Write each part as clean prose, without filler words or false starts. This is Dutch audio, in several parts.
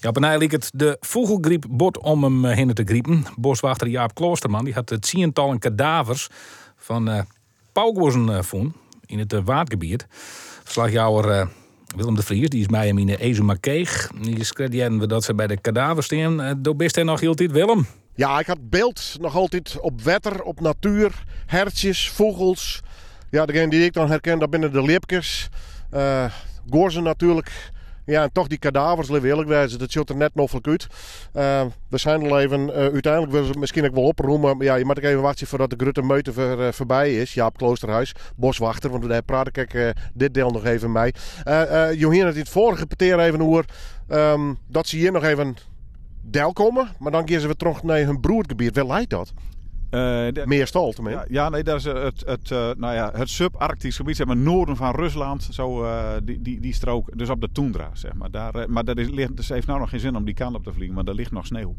Ja, op een ei liep het de vogelgriep bot om hem heen te griepen. Boswachter Jaap Kloosterman die had het tientallen kadavers van pauwgozen vonden in het waardgebied. Verslagjouwer Willem de Vries, die is mij en mijn Ezuma Keeg. Die schreeuwden we dat ze bij de kadavers staan. Door best hij nog heel tijd, Willem? Ja, ik had beeld nog altijd op wetter, op natuur, hertjes, vogels. Ja, degene die ik dan herken, dat binnen de lipkes. Gorzen natuurlijk. Ja, en toch die kadavers, laten we eerlijk wezen, dat ziet er net noffelijk uit. We zijn al even, uiteindelijk willen ze misschien ook wel oproemen. Maar ja, je moet ook even wachten voordat de grote meute voorbij is. Jaap Kloosterhuis, boswachter, want daar praat ik dit deel nog even mee. Johin had in het vorige peteer even over dat ze hier nog even deel komen. Maar dan gaan ze weer terug naar hun broergebied. Waar leidt dat? Meestal tenminste. Ja, nee, dat is het subarctisch gebied, zeg maar, noorden van Rusland, zo die strook, dus op de toendra, zeg maar. Maar dus heeft nou nog geen zin om die kant op te vliegen, maar daar ligt nog sneeuw.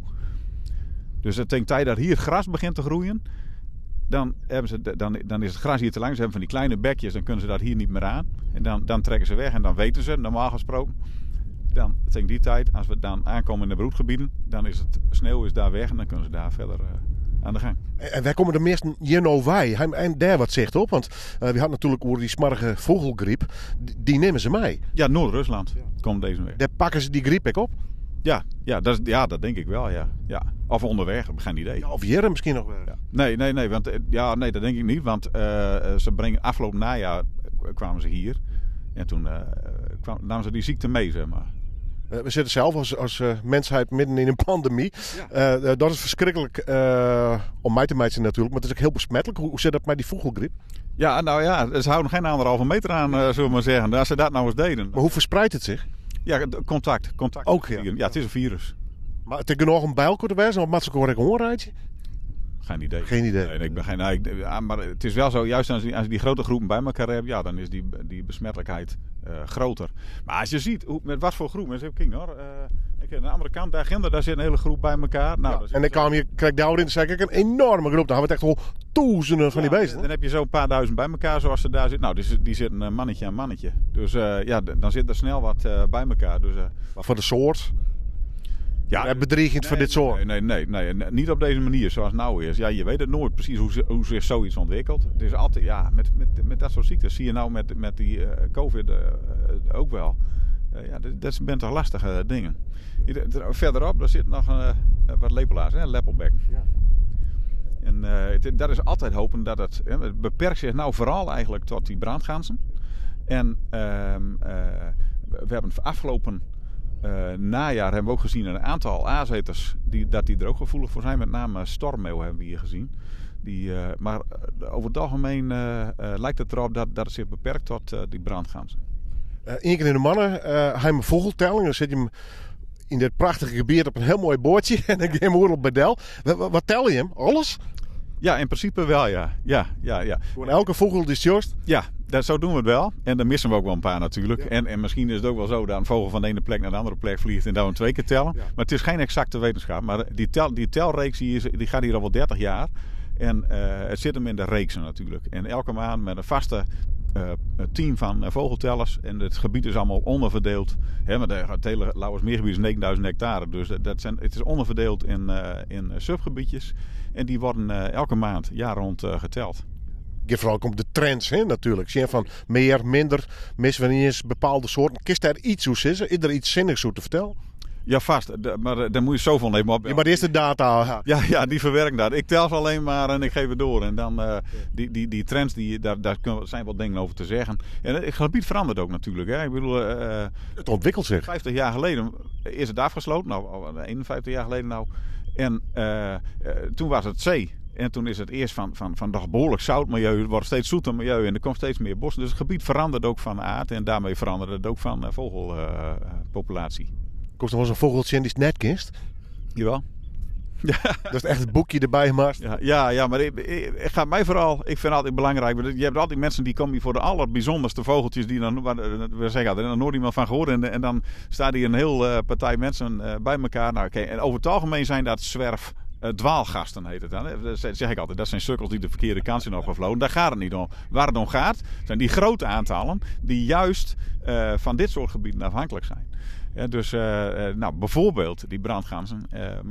Dus het tegen tijd dat hier gras begint te groeien, dan is het gras hier te lang. Ze hebben van die kleine bekjes, dan kunnen ze dat hier niet meer aan. En dan trekken ze weg en dan weten ze, normaal gesproken, dan tegen die tijd, als we dan aankomen in de broedgebieden, dan is het sneeuw is daar weg en dan kunnen ze daar verder aan de gang. En wij komen de meesten hier wij. En daar wat zegt op, want we hadden natuurlijk over die smarrige vogelgriep. Die nemen ze mee. Ja, Noord-Rusland komt deze weg. Daar pakken ze die griep ook op? Ja, dat denk ik wel, ja. Of onderweg, heb ik geen idee. Ja, of hier misschien nog wel. Ja. Nee, want dat denk ik niet, want ze brengen afgelopen najaar kwamen ze hier en toen namen ze die ziekte mee, zeg maar. We zitten zelf als mensheid midden in een pandemie. Ja. Dat is verschrikkelijk om mij te meten natuurlijk. Maar het is ook heel besmettelijk. Hoe zit dat met die vogelgriep? Ja, nou ja, ze houden geen 1,5 meter aan, zullen we maar zeggen. Als ze dat nou eens deden. Maar hoe verspreidt het zich? Ja, contact. Ook, ja. Ja, het is een virus. Maar het is nog een bijl kunnen wezen? Of maakt ze gewoon een honrijtje? Geen idee. Geen idee. Nee, ik ben geen. Maar het is wel zo, juist als je die grote groepen bij elkaar hebt, ja, dan is die besmettelijkheid groter. Maar als je ziet met wat voor groep, mensen hebben hoor. Aan de andere kant, daar zit een hele groep bij elkaar. Nou, ja, en dan krijg daar in, zeg ik, een enorme groep. Dan hebben we het echt wel duizenden van die beesten. Dan heb je zo'n paar duizend bij elkaar zoals ze daar zitten. Nou, die zitten een mannetje aan mannetje. Dus dan zit er snel wat bij elkaar. Dus, maar voor de soort? Ja, bedreigend voor dit soort? Nee, niet op deze manier zoals het nou is. Ja, je weet het nooit precies hoe zich zoiets ontwikkelt. Het is altijd, ja, met dat soort ziektes zie je nou met die COVID ook wel. Dat zijn toch lastige dingen. Verderop, daar zit nog wat lepelaars, een leppelbek. Ja. En dat is altijd hopen dat het beperkt zich nou vooral eigenlijk tot die brandganzen. En we hebben afgelopen najaar hebben we ook gezien een aantal aaseters dat die er ook gevoelig voor zijn. Met name stormmeeuw hebben we hier gezien. Maar over het algemeen lijkt het erop dat het zich beperkt tot die brandganzen. Eén keer in de mannen, hij een vogeltelling. Dan zit je hem in dit prachtige gebied op een heel mooi boordje. En dan ga je hem op bij Del. Wat tel je hem? Alles? Ja, in principe wel, ja. Gewoon elke vogel die juist? Ja, zo doen we het wel. En dan missen we ook wel een paar natuurlijk. Ja. En misschien is het ook wel zo dat een vogel van de ene plek naar de andere plek vliegt en dan we 2 keer tellen. Ja. Maar het is geen exacte wetenschap. Maar die telreeks die gaat hier al wel 30 jaar. En het zit hem in de reeksen natuurlijk. En elke maand met een vaste team van vogeltellers. En het gebied is allemaal onderverdeeld. Maar het hele Lauwersmeergebied is 9000 hectare. Dus het is onderverdeeld in subgebiedjes. En die worden elke maand jaar rond geteld. Je vooral komt de trends natuurlijk. Zie je van meer, minder, missen we niet eens bepaalde soorten. Kist daar iets hoe is er iets zinnigs hoe te vertellen? Ja, vast. Maar daar moet je zoveel nemen op. Ja, maar eerst de data. Ja, die verwerken dat. Ik tel ze alleen maar en ik geef het door. En dan die trends, daar zijn wat dingen over te zeggen. En het gebied verandert ook natuurlijk. Hè. Ik bedoel, het ontwikkelt zich. 50 jaar geleden is het afgesloten. Nou, 51 jaar geleden nou. En toen was het zee. En toen is het eerst van nog behoorlijk zout milieu. Het wordt steeds zoeter milieu en er komt steeds meer bos. Dus het gebied verandert ook van aard. En daarmee verandert het ook van vogelpopulatie. Komt er wel zo'n vogeltje in die net kist? Jawel. Ja. Dat is echt het boekje erbij gemaakt. Ja, maar ik ga mij vooral. Ik vind het altijd belangrijk. Je hebt altijd mensen die komen hier voor de allerbijzonderste vogeltjes. Die dan, we zeggen, er is nooit iemand van gehoord. En dan staat hier een heel partij mensen bij elkaar. Nou, en over het algemeen zijn dat dwaalgasten heet het dan. Dat zeg ik altijd. Dat zijn sukkels die de verkeerde kant zijn opgevlogen. Daar gaat het niet om. Waar het om gaat, zijn die grote aantallen die juist van dit soort gebieden afhankelijk zijn. Ja, dus bijvoorbeeld die brandganzen.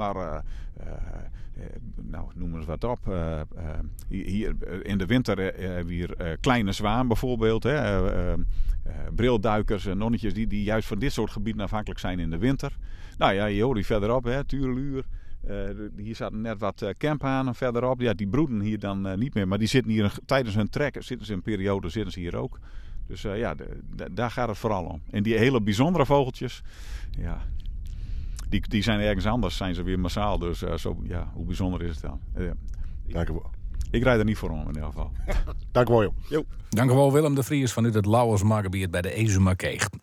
Nou, noem eens wat op. Hier in de winter weer kleine zwaan bijvoorbeeld. Brilduikers en nonnetjes die juist van dit soort gebieden afhankelijk zijn in de winter. Nou ja, je hoort die verderop, Tureluur. Hier zaten net wat camphanen verderop. Ja, die broeden hier dan niet meer. Maar die zitten hier tijdens hun trek, zitten ze in een periode, zitten ze hier ook. Dus daar gaat het vooral om. En die hele bijzondere vogeltjes, ja, die zijn ergens anders, zijn ze weer massaal. Dus hoe bijzonder is het dan? Dank u wel. Ik rijd er niet voor om in ieder geval. Dank u wel, joh. Jo. Dank u wel, Willem de Vries vanuit het Lauwersmargebied bij de Ezumakeeg.